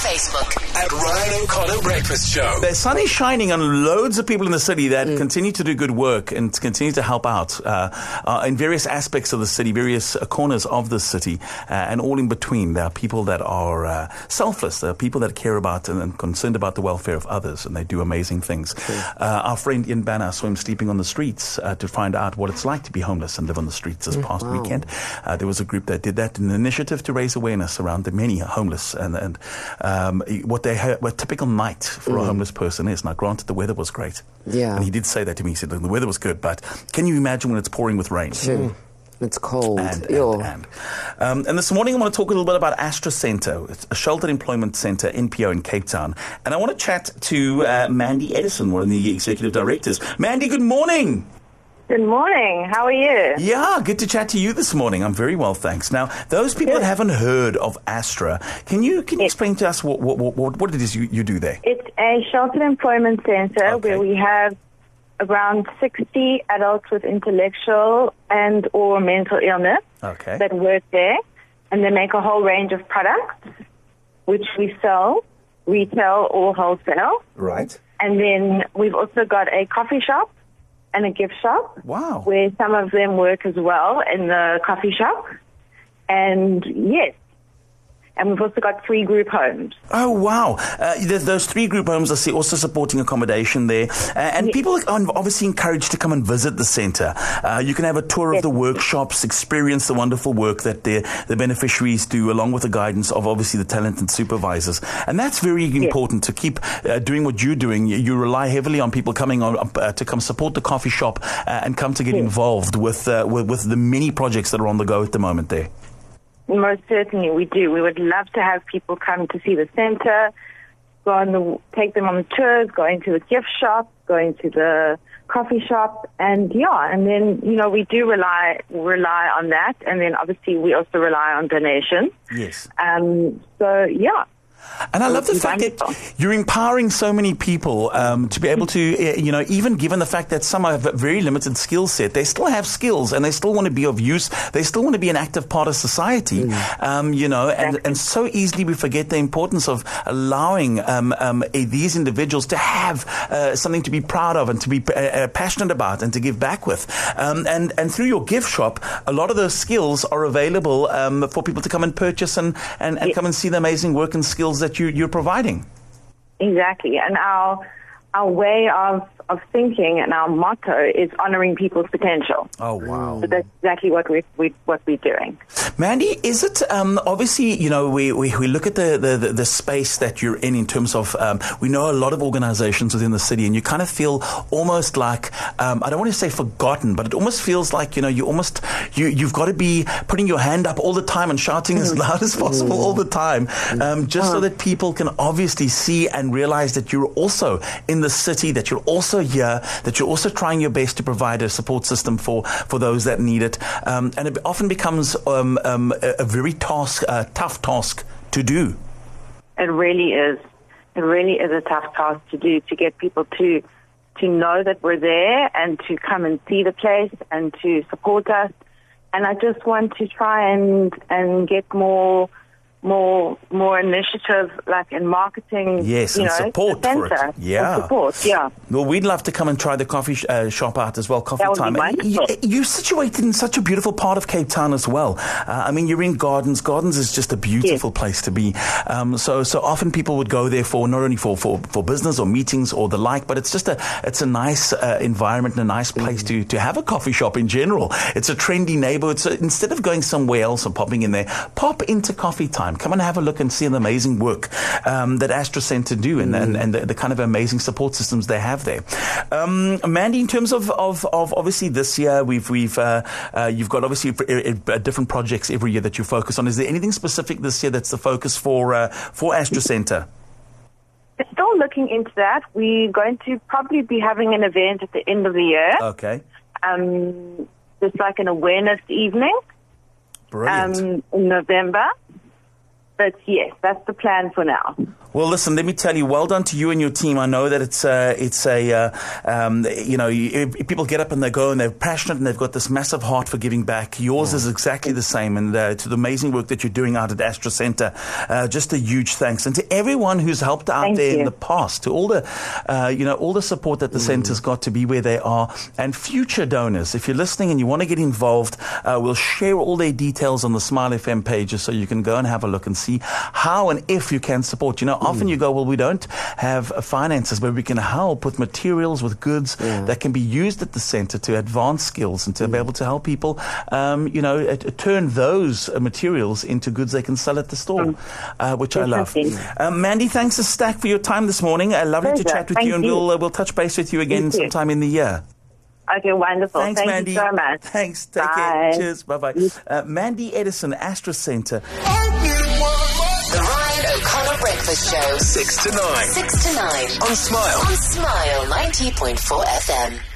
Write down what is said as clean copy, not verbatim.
Facebook at Ryan O'Connor Breakfast Show. The sun is shining on loads of people in the city that continue to do good work and continue to help out in various aspects of the city, various corners of the city, and all in between. There are people that are selfless. There are people that care about and concerned about the welfare of others, and they do amazing things. Our friend Ian Banner saw him sleeping on the streets to find out what it's like to be homeless and live on the streets this past weekend. There was a group that did that, an initiative to raise awareness around the many homeless and what a typical night for a homeless person is. Now, granted, the weather was great. Yeah. And he did say that to me. He said, the weather was good, but can you imagine when it's pouring with rain? It's cold. And this morning I want to talk a little bit about Astra Centre. It's a sheltered employment centre, NPO in Cape Town. And I want to chat to Mandy Edison, one of the executive directors. Mandy, good morning. Good morning. How are you? Yeah, good to chat to you this morning. I'm very well, thanks. Now, those people that haven't heard of Astra, can you explain to us what it is you do there? It's a sheltered employment centre where we have around 60 adults with intellectual and or mental illness that work there, and they make a whole range of products which we sell, retail or wholesale. Right. And then we've also got a coffee shop and a gift shop. Wow. Where some of them work as well in the coffee shop. And yes. And we've also got 3 group homes. Oh, wow. Those 3 group homes are also supporting accommodation there. And people are obviously encouraged to come and visit the centre. You can have a tour of the workshops, experience the wonderful work that the beneficiaries do, along with the guidance of obviously the talented supervisors. And that's very important to keep doing what you're doing. You rely heavily on people coming on to come support the coffee shop and come to get involved with the many projects that are on the go at the moment there. Most certainly we do. We would love to have people come to see the centre, take them on the tours, go into the gift shop, go into the coffee shop, and then, we do rely on that, and then obviously we also rely on donations. Yes. And I love the fact that you're empowering so many people to be able to, even given the fact that some have a very limited skill set, they still have skills and they still want to be of use. They still want to be an active part of society, and so easily we forget the importance of allowing these individuals to have something to be proud of and to be passionate about and to give back with. And through your gift shop, a lot of those skills are available for people to come and purchase and come and see the amazing work and skills that you're providing. Exactly. And our way of thinking and our motto is honoring people's potential. Oh, wow. So that's exactly what we're doing. Mandy, is it, obviously, we look at the space that you're in terms of, we know a lot of organizations within the city, and you kind of feel almost like, I don't want to say forgotten, but it almost feels like, you've got to be putting your hand up all the time and shouting as loud as possible all the time, just so that people can obviously see and realize that you're also in the city, that you're also here, that you're also trying your best to provide a support system for those that need it. And it often becomes a very tough task to do. It really is. It really is a tough task to do, to get people to know that we're there and to come and see the place and to support us. And I just want to try and get more initiative, like in marketing. Yes, and support for it. Yeah. Support, yeah. Well, we'd love to come and try the coffee shop out as well, Coffee That would Time. be wonderful. You're situated in such a beautiful part of Cape Town as well. You're in Gardens. Gardens is just a beautiful place to be. So often people would go there for not only for business or meetings or the like, but it's a nice environment and a nice place to have a coffee shop in general. It's a trendy neighborhood. So instead of going somewhere else and popping in there, pop into Coffee Time. Come and have a look and see the amazing work that Astra Centre do and the kind of amazing support systems they have there. Mandy, in terms of obviously this year, you've got obviously different projects every year that you focus on. Is there anything specific this year that's the focus for Astra Centre? We're still looking into that. We're going to probably be having an event at the end of the year. Okay. Just like an awareness evening. Brilliant. In November. But yes, that's the plan for now. Well, listen, let me tell you, well done to you and your team. I know that people get up and they go and they're passionate and they've got this massive heart for giving back. Yours is exactly the same. And to the amazing work that you're doing out at Astra Center, just a huge thanks. And to everyone who's helped out in the past, to all the, all the support that the center's got to be where they are, and future donors. If you're listening and you want to get involved, we'll share all their details on the Smile FM pages so you can go and have a look and see how and if you can support. Often you go, well, we don't have finances, but we can help with materials, with goods that can be used at the center to advance skills and to be able to help people, turn those materials into goods they can sell at the store, which I love. Mandy, thanks a stack for your time this morning. Lovely to chat with you, and we'll touch base with you again sometime in the year. Okay, wonderful. Thanks, Thank Mandy. you so much. Thanks. Take care. Cheers. Bye-bye. Mandy Edison, Astra Center. The Ryan O'Connor Breakfast Show. 6 to 9. 6 to 9. On Smile. On Smile 90.4 FM.